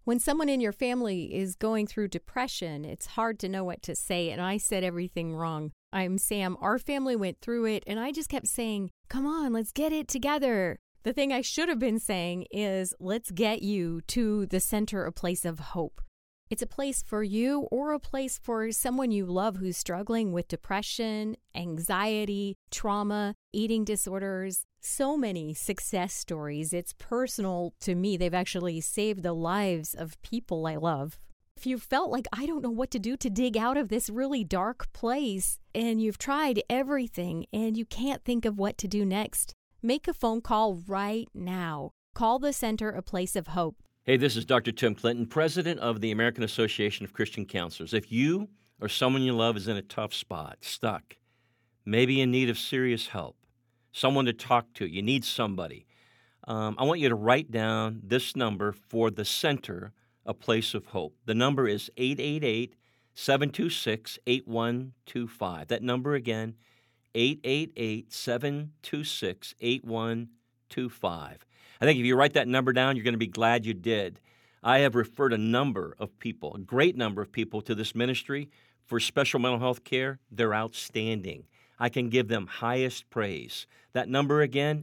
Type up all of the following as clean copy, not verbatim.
When someone in your family is going through depression, it's hard to know what to say, and I said everything wrong. I'm Sam. Our family went through it, and I just kept saying, come on, let's get it together. The thing I should have been saying is, let's get you to the center, a place of hope. It's a place for you or a place for someone you love who's struggling with depression, anxiety, trauma, eating disorders. So many success stories. It's personal to me. They've actually saved the lives of people I love. If you felt like I don't know what to do to dig out of this really dark place, and you've tried everything and you can't think of what to do next, make a phone call right now. Call the center, a place of hope. Hey, this is Dr. Tim Clinton, president of the American Association of Christian Counselors. If you or someone you love is in a tough spot, stuck, maybe in need of serious help, someone to talk to, you need somebody, I want you to write down this number for the center, a place of hope. The number is 888-726-8125. That number again, 888-726-8125. I think if you write that number down, you're going to be glad you did. I have referred a number of people, a great number of people, to this ministry for special mental health care. They're outstanding. I can give them highest praise. That number again,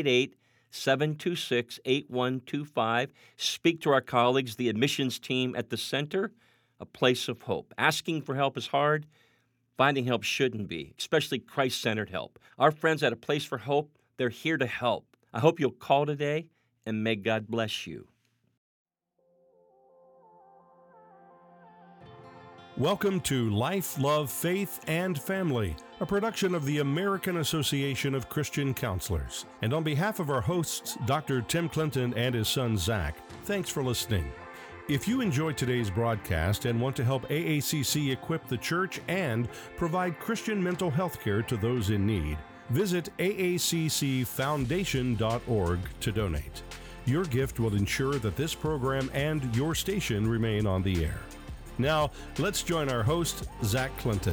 888-726-8125. Speak to our colleagues, the admissions team at the center, a place of hope. Asking for help is hard. Finding help shouldn't be, especially Christ-centered help. Our friends at A Place for Hope, they're here to help. I hope you'll call today, and may God bless you. Welcome to Life, Love, Faith, and Family, a production of the American Association of Christian Counselors. And on behalf of our hosts, Dr. Tim Clinton and his son Zach, thanks for listening. If you enjoyed today's broadcast and want to help AACC equip the church and provide Christian mental health care to those in need, visit aaccfoundation.org to donate. Your gift will ensure that this program and your station remain on the air. Now, let's join our host, Zach Clinton.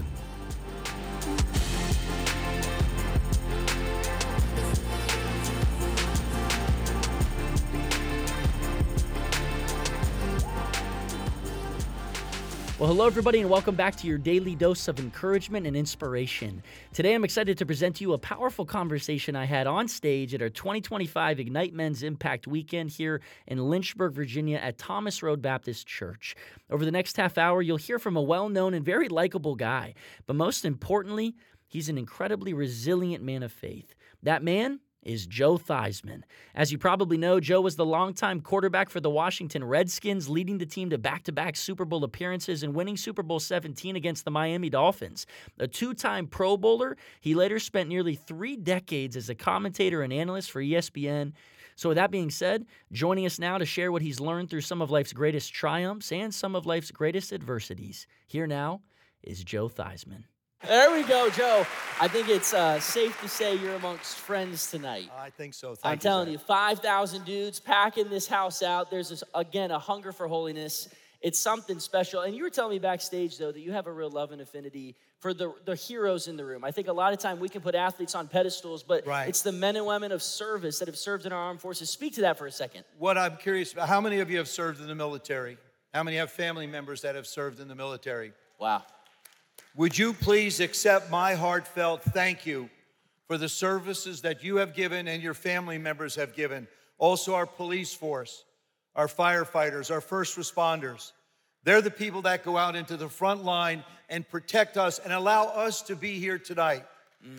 Well, hello, everybody, and welcome back to your daily dose of encouragement and inspiration. Today, I'm excited to present to you a powerful conversation I had on stage at our 2025 Ignite Men's Impact Weekend here in Lynchburg, Virginia at Thomas Road Baptist Church. Over the next half hour, you'll hear from a well-known and very likable guy, but most importantly, he's an incredibly resilient man of faith. That man is Joe Theismann. As you probably know, Joe was the longtime quarterback for the Washington Redskins, leading the team to back-to-back Super Bowl appearances and winning Super Bowl 17 against the Miami Dolphins. A two-time Pro Bowler, he later spent nearly 3 decades as a commentator and analyst for ESPN. So with that being said, joining us now to share what he's learned through some of life's greatest triumphs and some of life's greatest adversities. Here now is Joe Theismann. There we go, Joe. I think it's safe to say you're amongst friends tonight. I think so. I'm telling you, 5,000 dudes packing this house out. There's, again, a hunger for holiness. It's something special. And you were telling me backstage, though, that you have a real love and affinity for the heroes in the room. I think a lot of time we can put athletes on pedestals, but It's the men and women of service that have served in our armed forces. Speak to that for a second. What I'm curious about, how many of you have served in the military? How many have family members that have served in the military? Wow. Would you please accept my heartfelt thank you for the services that you have given and your family members have given. Also our police force, our firefighters, our first responders. They're the people that go out into the front line and protect us and allow us to be here tonight.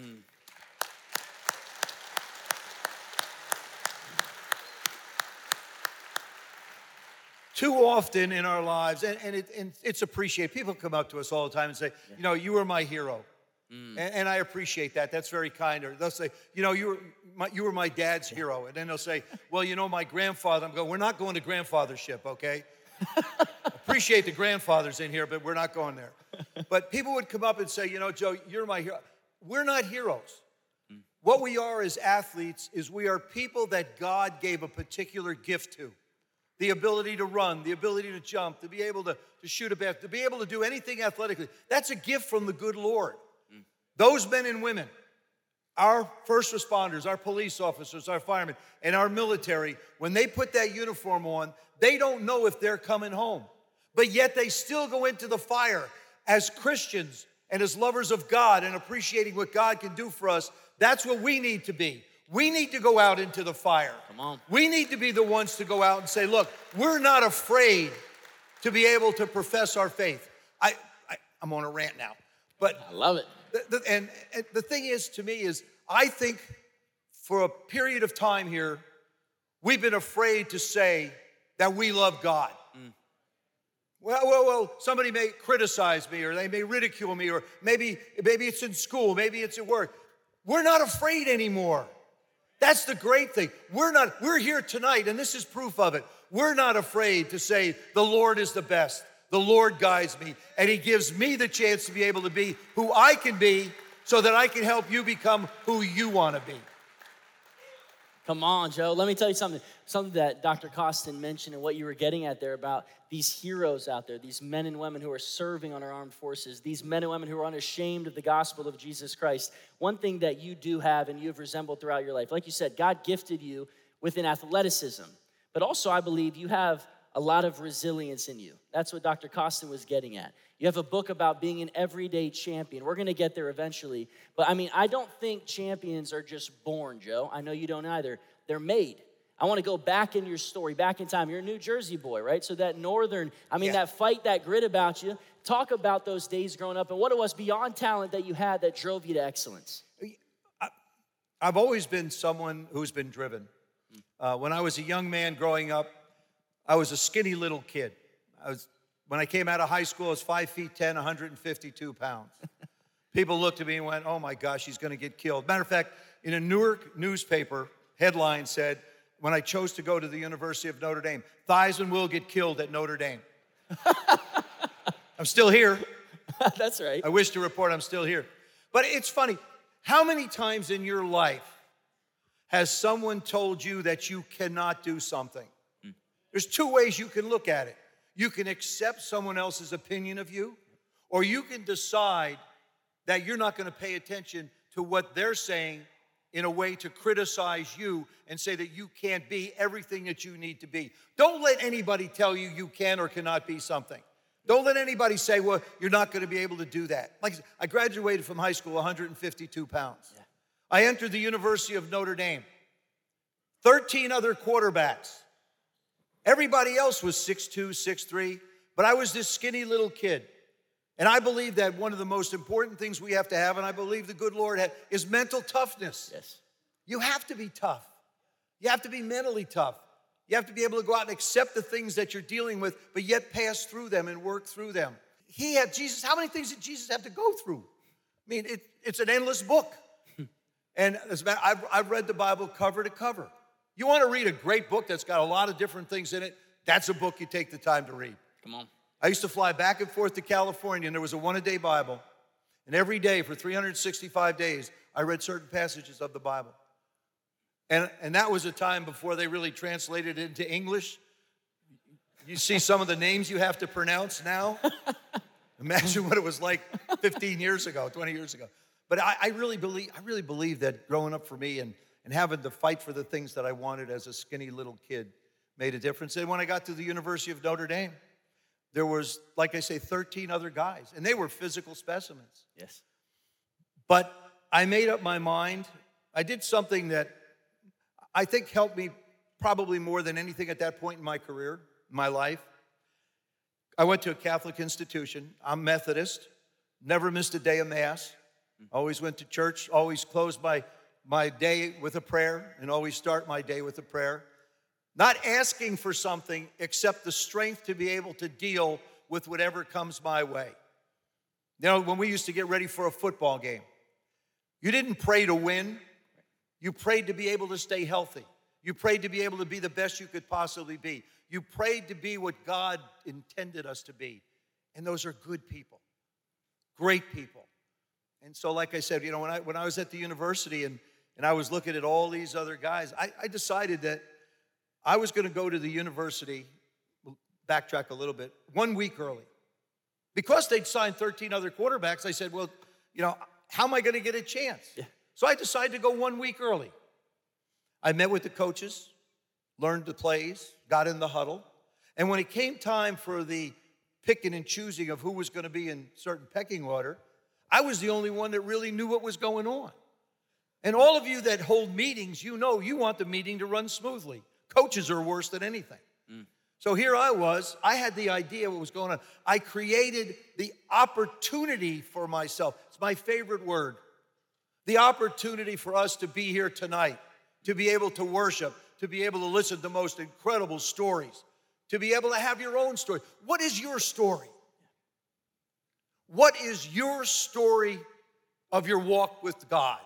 Too often in our lives, and it's appreciated. People come up to us all the time and say, you know, you were my hero. And I appreciate that. That's very kind. Or they'll say, you know, you were my dad's hero. And then they'll say, well, you know, my grandfather. I'm going, we're not going to grandfathership, okay? Appreciate the grandfathers in here, but we're not going there. But people would come up and say, you know, Joe, you're my hero. We're not heroes. What we are as athletes is we are people that God gave a particular gift to. The ability to run, the ability to jump, to be able to shoot a basket, to be able to do anything athletically. That's a gift from the good Lord. Those men and women Our first responders, our police officers, our firemen, and our military, when they put that uniform on, they don't know if they're coming home. But yet they still go into the fire as Christians and as lovers of God and appreciating what God can do for us. That's what we need to be. We need to go out into the fire. Come on. We need to be the ones to go out and say, look, we're not afraid to be able to profess our faith. I'm on a rant now. But I love it. and the thing is, to me, is I think for a period of time here, we've been afraid to say that we love God. Well, somebody may criticize me, or they may ridicule me, or maybe it's in school, maybe it's at work. We're not afraid anymore. That's the great thing. We're here tonight, and this is proof of it. We're not afraid to say, the Lord is the best. The Lord guides me, and He gives me the chance to be able to be who I can be so that I can help you become who you want to be. Come on, Joe. Let me tell you something that Dr. Costin mentioned and what you were getting at there about these heroes out there, these men and women who are serving on our armed forces, these men and women who are unashamed of the gospel of Jesus Christ. One thing that you do have and you've resembled throughout your life, like you said, God gifted you with an athleticism, but also I believe you have a lot of resilience in you. That's what Dr. Costin was getting at. You have a book about being an everyday champion. We're going to get there eventually. But I don't think champions are just born, Joe. I know you don't either. They're made. I want to go back in your story, back in time. You're a New Jersey boy, right? So that northern, that fight, that grit about you. Talk about those days growing up and what it was beyond talent that you had that drove you to excellence. I've always been someone who's been driven. When I was a young man growing up, I was a skinny little kid. When I came out of high school, I was 5'10", 152 pounds. People looked at me and went, oh my gosh, he's going to get killed. Matter of fact, in a Newark newspaper, headline said, when I chose to go to the University of Notre Dame, Theismann will get killed at Notre Dame. I'm still here. That's right. I wish to report I'm still here. But it's funny, how many times in your life has someone told you that you cannot do something? There's two ways you can look at it. You can accept someone else's opinion of you, or you can decide that you're not going to pay attention to what they're saying in a way to criticize you and say that you can't be everything that you need to be. Don't let anybody tell you you can or cannot be something. Don't let anybody say, well, you're not going to be able to do that. Like I said, I graduated from high school 152 pounds. Yeah. I entered the University of Notre Dame. 13 other quarterbacks. Everybody else was 6'2", 6'3", but I was this skinny little kid. And I believe that one of the most important things we have to have, and I believe the good Lord had, is mental toughness. Yes. You have to be tough. You have to be mentally tough. You have to be able to go out and accept the things that you're dealing with, but yet pass through them and work through them. Jesus, how many things did Jesus have to go through? It's an endless book. And I've read the Bible cover to cover. You want to read a great book that's got a lot of different things in it, that's a book you take the time to read. Come on. I used to fly back and forth to California, and there was a one-a-day Bible. And every day for 365 days, I read certain passages of the Bible. And that was a time before they really translated it into English. You see some of the names you have to pronounce now. Imagine what it was like 15 years ago, 20 years ago. But I really believe that growing up for me and having to fight for the things that I wanted as a skinny little kid made a difference. And when I got to the University of Notre Dame, there was, like I say, 13 other guys, and they were physical specimens. Yes. But I made up my mind. I did something that I think helped me probably more than anything at that point in my career, my life. I went to a Catholic institution. I'm Methodist, never missed a day of Mass, always went to church, always closed my day with a prayer, and always start my day with a prayer. Not asking for something except the strength to be able to deal with whatever comes my way. You know, when we used to get ready for a football game, you didn't pray to win. You prayed to be able to stay healthy. You prayed to be able to be the best you could possibly be. You prayed to be what God intended us to be. And those are good people, great people. And so, like I said, you know, when I was at the university and I was looking at all these other guys, I decided that I was going to go to the university, backtrack a little bit, 1 week early. Because they'd signed 13 other quarterbacks, I said, well, you know, how am I going to get a chance? Yeah. So I decided to go 1 week early. I met with the coaches, learned the plays, got in the huddle. And when it came time for the picking and choosing of who was going to be in certain pecking order, I was the only one that really knew what was going on. And all of you that hold meetings, you know you want the meeting to run smoothly. Coaches are worse than anything. So here I was. I had the idea what was going on. I created the opportunity for myself. It's my favorite word. The opportunity for us to be here tonight, to be able to worship, to be able to listen to the most incredible stories, to be able to have your own story. What is your story? What is your story of your walk with God?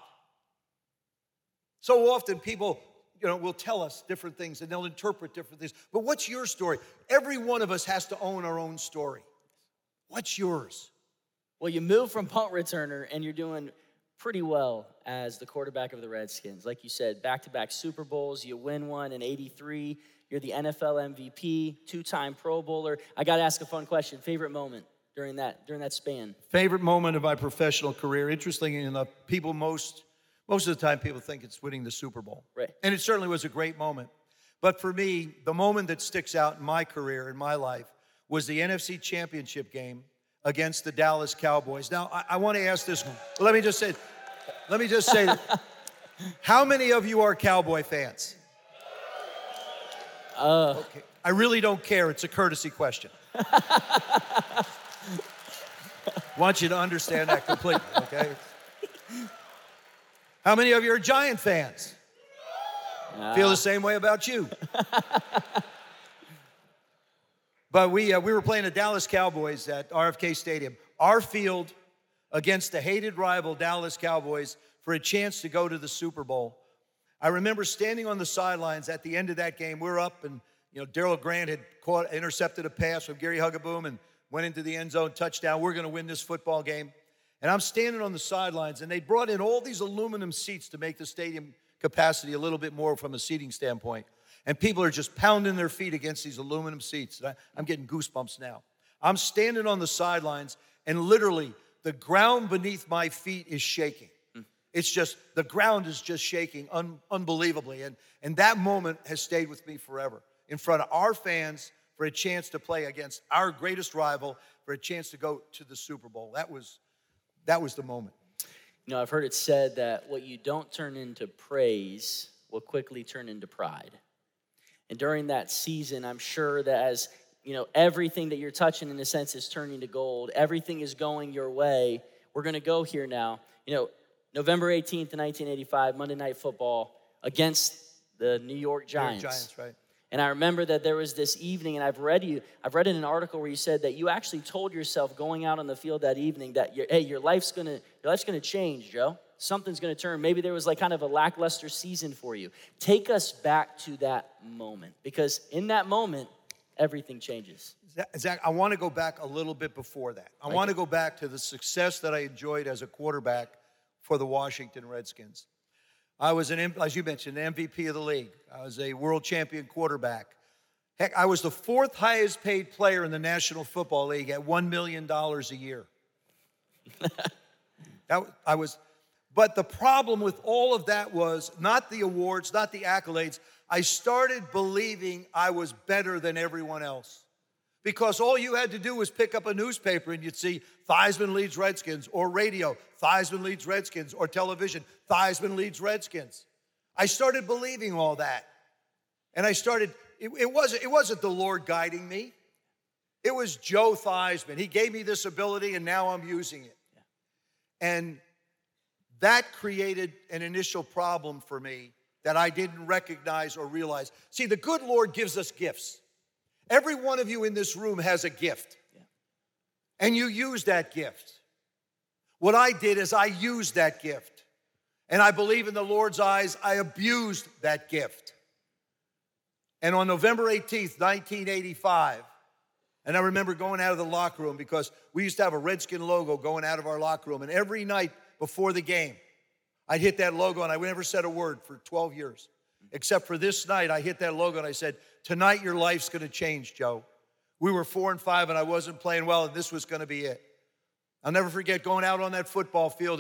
So often people, will tell us different things and they'll interpret different things. But what's your story? Every one of us has to own our own story. What's yours? Well, you moved from punt returner and you're doing pretty well as the quarterback of the Redskins. Like you said, back-to-back Super Bowls. You win one in '83. You're the NFL MVP, 2-time Pro Bowler. I got to ask a fun question. Favorite moment during that span? Favorite moment of my professional career. Interestingly enough, people most of the time people think it's winning the Super Bowl. Right. And it certainly was a great moment. But for me, the moment that sticks out in my career, in my life, was the NFC Championship game against the Dallas Cowboys. Now, I want to ask this. Let me just say that. How many of you are Cowboy fans? Okay. I really don't care. It's a courtesy question. Want you to understand that completely, okay? How many of you are Giant fans? Feel the same way about you. But we were playing the Dallas Cowboys at RFK Stadium. Our field against the hated rival Dallas Cowboys for a chance to go to the Super Bowl. I remember standing on the sidelines at the end of that game. We're up, and Darryl Grant had intercepted a pass from Gary Huggaboom and went into the end zone, touchdown. We're going to win this football game. And I'm standing on the sidelines, and they brought in all these aluminum seats to make the stadium capacity a little bit more from a seating standpoint. And people are just pounding their feet against these aluminum seats. And I'm getting goosebumps now. I'm standing on the sidelines, and literally the ground beneath my feet is shaking. It's just, the ground is just shaking unbelievably. And that moment has stayed with me forever. In front of our fans, for a chance to play against our greatest rival, for a chance to go to the Super Bowl. That was the moment. I've heard it said that what you don't turn into praise will quickly turn into pride. And during that season, I'm sure that as, everything that you're touching in a sense is turning to gold. Everything is going your way. We're going to go here now. November 18th, 1985, Monday Night Football against the New York Giants. New York Giants, right. And I remember that there was this evening, and I've read in an article where you said that you actually told yourself going out on the field that evening that your life's gonna change, Joe. Something's gonna turn. Maybe there was like kind of a lackluster season for you. Take us back to that moment, because in that moment, everything changes. Zach, I want to go back a little bit before that. I want to go back to the success that I enjoyed as a quarterback for the Washington Redskins. I was, as you mentioned, an MVP of the league. I was a world champion quarterback. Heck, I was the 4th highest paid player in the National Football League at $1 million a year. But the problem with all of that was not the awards, not the accolades. I started believing I was better than everyone else. Because all you had to do was pick up a newspaper and you'd see Theismann leads Redskins, or radio, Theismann leads Redskins, or television, Theismann leads Redskins. I started believing all that. And it wasn't the Lord guiding me. It was Joe Theismann. He gave me this ability and now I'm using it. And that created an initial problem for me that I didn't recognize or realize. See, the good Lord gives us gifts. Every one of you in this room has a gift. And you use that gift. What I did is I used that gift. And I believe in the Lord's eyes, I abused that gift. And on November 18th, 1985, and I remember going out of the locker room because we used to have a Redskin logo going out of our locker room. And every night before the game, I'd hit that logo and I never said a word for 12 years. Except for this night, I hit that logo and I said, tonight your life's going to change, Joe. We were 4-5 and I wasn't playing well and this was going to be it. I'll never forget going out on that football field and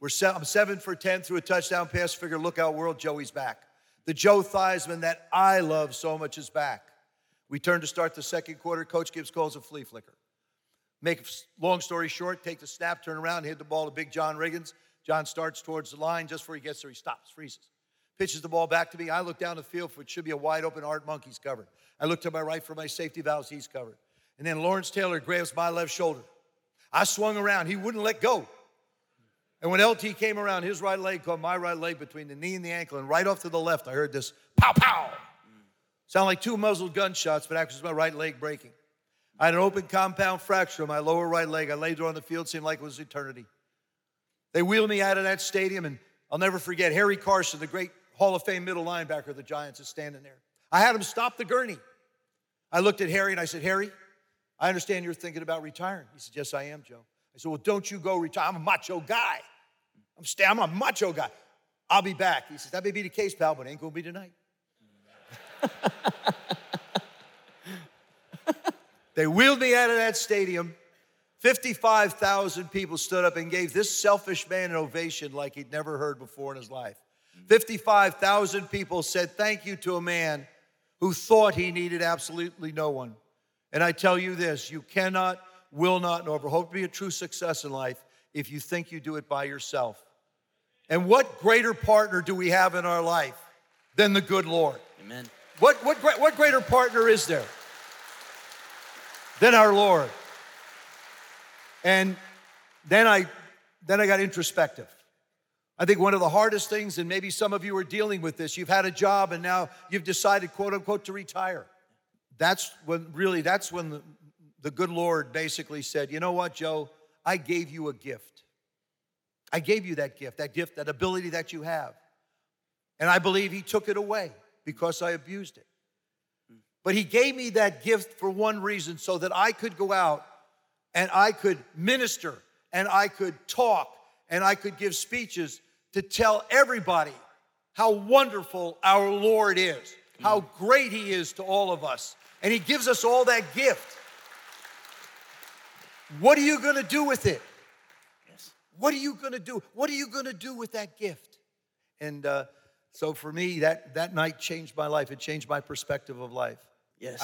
I'm 7 for 10 through a touchdown pass. Figure, look out, world, Joey's back. The Joe Theismann that I love so much is back. We turn to start the second quarter. Coach Gibbs calls a flea flicker. Make a long story short, take the snap, turn around, hit the ball to Big John Riggins. John starts towards the line. Just before he gets there, he stops, freezes. Pitches the ball back to me. I look down the field for what should be a wide open Art Monk. He's covered. I look to my right for my safety valves. He's covered. And then Lawrence Taylor grabs my left shoulder. I swung around. He wouldn't let go. And when LT came around, his right leg caught my right leg between the knee and the ankle. And right off to the left, I heard this pow, pow. Sound like 2 muzzled gunshots, but actually it was my right leg breaking. I had an open compound fracture on my lower right leg. I laid there on the field, seemed like it was eternity. They wheeled me out of that stadium, and I'll never forget, Harry Carson, the great Hall of Fame middle linebacker of the Giants, is standing there. I had him stop the gurney. I looked at Harry, and I said, Harry, I understand you're thinking about retiring. He said, yes, I am, Joe. I said, well, don't you go retire. I'm a macho guy. I'm a macho guy. I'll be back. He says, that may be the case, pal, but it ain't going to be tonight. They wheeled me out of that stadium. 55,000 people stood up and gave this selfish man an ovation like he'd never heard before in his life. 55,000 people said thank you to a man who thought he needed absolutely no one. And I tell you this, you cannot, will not, nor ever hope to be a true success in life if you think you do it by yourself. And what greater partner do we have in our life than the good Lord? Amen. What greater partner is there than our Lord? And then I got introspective. I think one of the hardest things, and maybe some of you are dealing with this, you've had a job and now you've decided, quote unquote, to retire. That's when the good Lord basically said, you know what, Joe, I gave you a gift. I gave you that gift, that ability that you have. And I believe he took it away because I abused it. But he gave me that gift for one reason, so that I could go out and I could minister and I could talk and I could give speeches to tell everybody how wonderful our Lord is, how great he is to all of us. And he gives us all that gift. What are you going to do with it? Yes. What are you going to do? What are you going to do with that gift? And so for me, that night changed my life. It changed my perspective of life. Yes.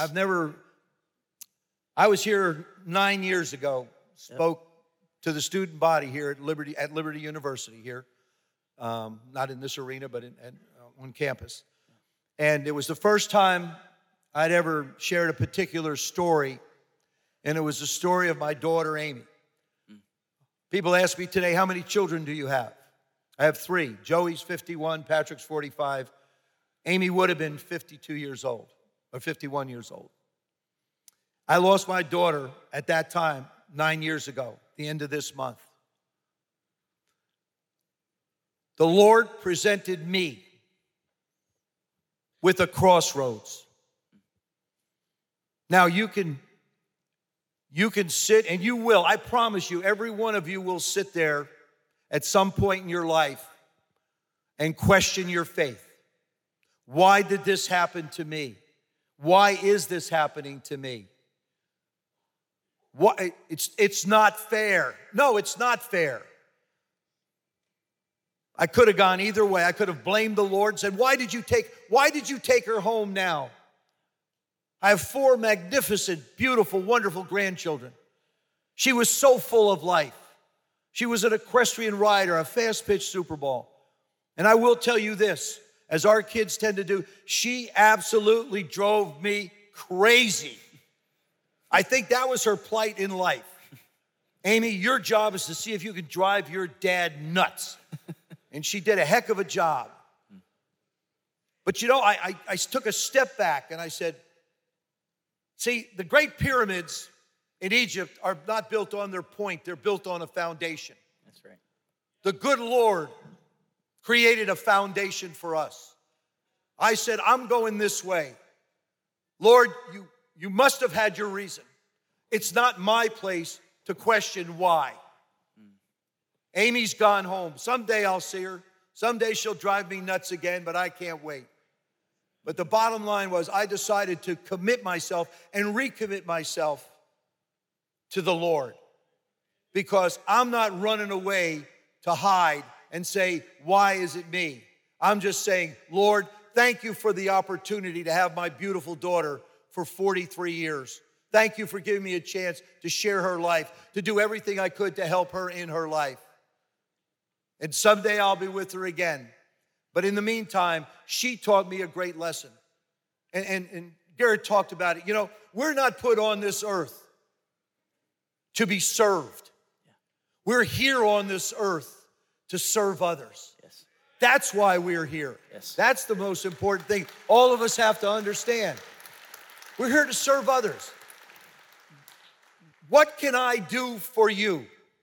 I was here 9 years ago, spoke to the student body here at Liberty University here, not in this arena, but on campus. And it was the first time I'd ever shared a particular story, and it was the story of my daughter, Amy. People ask me today, how many children do you have? I have 3. Joey's 51, Patrick's 45. Amy would have been 52 years old, or 51 years old. I lost my daughter at that time 9 years ago, the end of this month. The Lord presented me with a crossroads. Now you can sit, and you will, I promise you, every one of you will sit there at some point in your life and question your faith. Why did this happen to me? Why is this happening to me? Why, it's not fair. No, it's not fair. I could have gone either way. I could have blamed the Lord and said, why did you take her home now? I have 4 magnificent, beautiful, wonderful grandchildren. She was so full of life. She was an equestrian rider, a fast-pitch Super Bowl. And I will tell you this, as our kids tend to do, she absolutely drove me crazy. I think that was her plight in life. Amy, your job is to see if you can drive your dad nuts. And she did a heck of a job. But you know, I took a step back and I said, see, the great pyramids in Egypt are not built on their point. They're built on a foundation. That's right. The good Lord created a foundation for us. I said, I'm going this way. Lord, you must have had your reason. It's not my place to question why. Amy's gone home. Someday I'll see her. Someday she'll drive me nuts again, but I can't wait. But the bottom line was I decided to commit myself and recommit myself to the Lord, because I'm not running away to hide and say, why is it me? I'm just saying, Lord, thank you for the opportunity to have my beautiful daughter for 43 years. Thank you for giving me a chance to share her life, to do everything I could to help her in her life. And someday I'll be with her again. But in the meantime, she taught me a great lesson. And Garrett talked about it. You know, we're not put on this earth to be served. We're here on this earth to serve others. Yes. That's why we're here. Yes. That's the most important thing all of us have to understand. We're here to serve others. What can I do for you?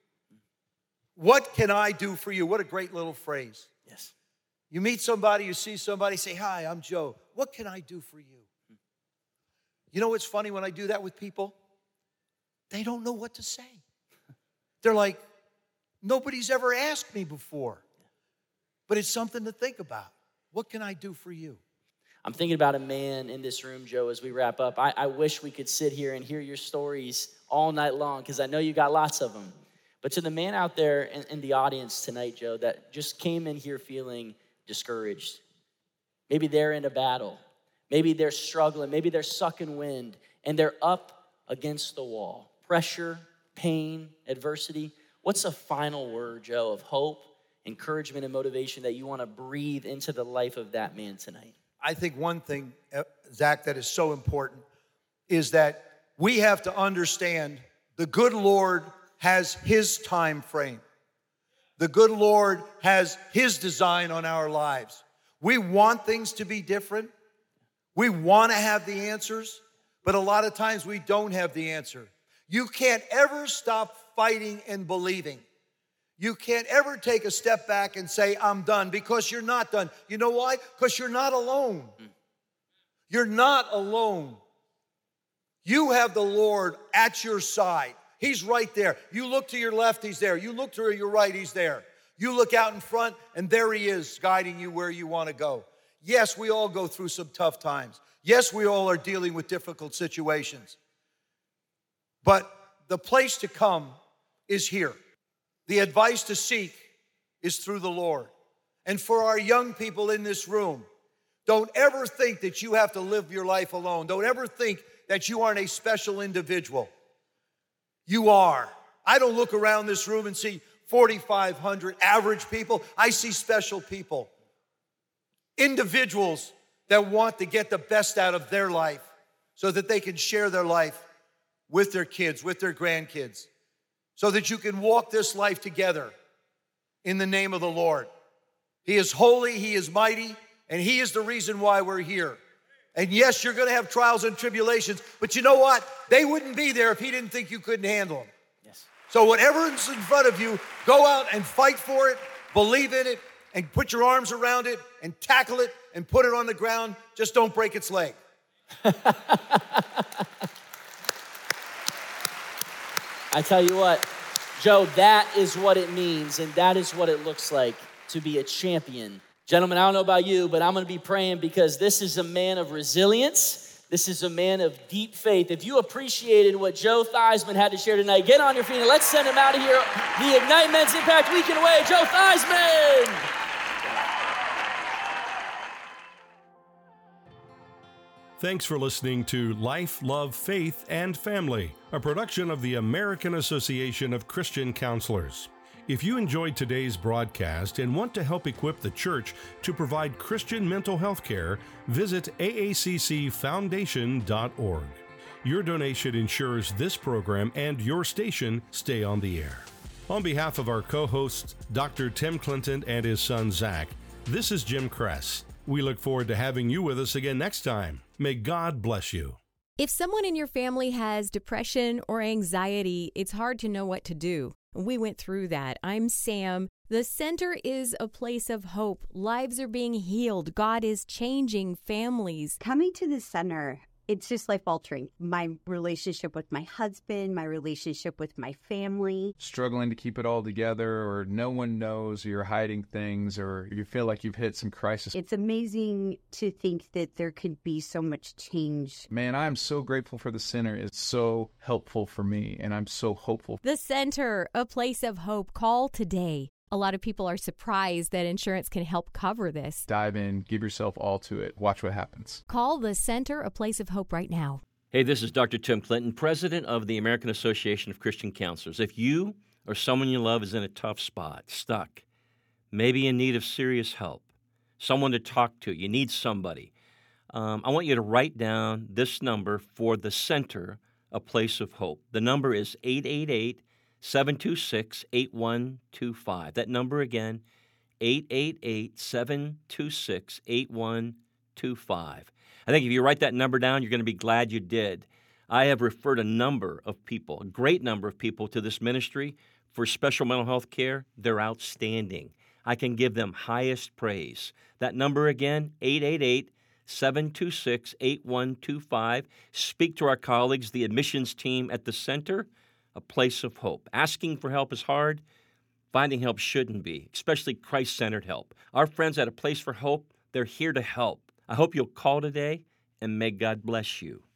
What can I do for you? What a great little phrase. Yes. You meet somebody, you see somebody, say, hi, I'm Joe. What can I do for you? You know what's funny when I do that with people? They don't know what to say. They're like, nobody's ever asked me before. But it's something to think about. What can I do for you? I'm thinking about a man in this room, Joe, as we wrap up. I wish we could sit here and hear your stories all night long, because I know you got lots of them. But to the man out there in the audience tonight, Joe, that just came in here feeling discouraged. Maybe they're in a battle. Maybe they're struggling. Maybe they're sucking wind, and they're up against the wall. Pressure, pain, adversity. What's a final word, Joe, of hope, encouragement, and motivation that you want to breathe into the life of that man tonight? I think one thing, Zach, that is so important is that we have to understand the good Lord has His time frame. The good Lord has His design on our lives. We want things to be different. We want to have the answers, but a lot of times we don't have the answer. You can't ever stop fighting and believing. You can't ever take a step back and say, I'm done, because you're not done. You know why? Because you're not alone. You're not alone. You have the Lord at your side. He's right there. You look to your left, He's there. You look to your right, He's there. You look out in front, and there He is, guiding you where you want to go. Yes, we all go through some tough times. Yes, we all are dealing with difficult situations. But the place to come is here. The advice to seek is through the Lord. And for our young people in this room, don't ever think that you have to live your life alone. Don't ever think that you aren't a special individual. You are. I don't look around this room and see 4,500 average people. I see special people. Individuals that want to get the best out of their life so that they can share their life with their kids, with their grandkids, so that you can walk this life together in the name of the Lord. He is holy, He is mighty, and He is the reason why we're here. And yes, you're going to have trials and tribulations, but you know what? They wouldn't be there if He didn't think you couldn't handle them. Yes. So whatever's in front of you, go out and fight for it, believe in it, and put your arms around it, and tackle it, and put it on the ground. Just don't break its leg. I tell you what, Joe, that is what it means, and that is what it looks like to be a champion. Gentlemen, I don't know about you, but I'm going to be praying, because this is a man of resilience. This is a man of deep faith. If you appreciated what Joe Theismann had to share tonight, get on your feet and let's send him out of here the Ignite Men's Impact Weekend way. Joe Theismann! Thanks for listening to Life, Love, Faith, and Family, a production of the American Association of Christian Counselors. If you enjoyed today's broadcast and want to help equip the church to provide Christian mental health care, visit aaccfoundation.org. Your donation ensures this program and your station stay on the air. On behalf of our co-hosts, Dr. Tim Clinton and his son Zach, this is Jim Kress. We look forward to having you with us again next time. May God bless you. If someone in your family has depression or anxiety, it's hard to know what to do. We went through that. I'm Sam. The center is a place of hope. Lives are being healed. God is changing families. Coming to the center, it's just life-altering. My relationship with my husband, my relationship with my family. Struggling to keep it all together, or no one knows, or you're hiding things, or you feel like you've hit some crisis. It's amazing to think that there could be so much change. Man, I'm so grateful for the center. It's so helpful for me, and I'm so hopeful. The center, a place of hope. Call today. A lot of people are surprised that insurance can help cover this. Dive in, give yourself all to it. Watch what happens. Call the Center, A Place of Hope right now. Hey, this is Dr. Tim Clinton, president of the American Association of Christian Counselors. If you or someone you love is in a tough spot, stuck, maybe in need of serious help, someone to talk to, you need somebody, I want you to write down this number for the Center, A Place of Hope. The number is 888-726-8125. That number again, 888-726-8125. I think if you write that number down, you're going to be glad you did. I have referred a number of people, a great number of people, to this ministry for special mental health care. They're outstanding. I can give them highest praise. That number again, 888-726-8125. Speak to our colleagues, the admissions team at the Center, A Place of Hope. Asking for help is hard. Finding help shouldn't be, especially Christ-centered help. Our friends at A Place for Hope, they're here to help. I hope you'll call today, and may God bless you.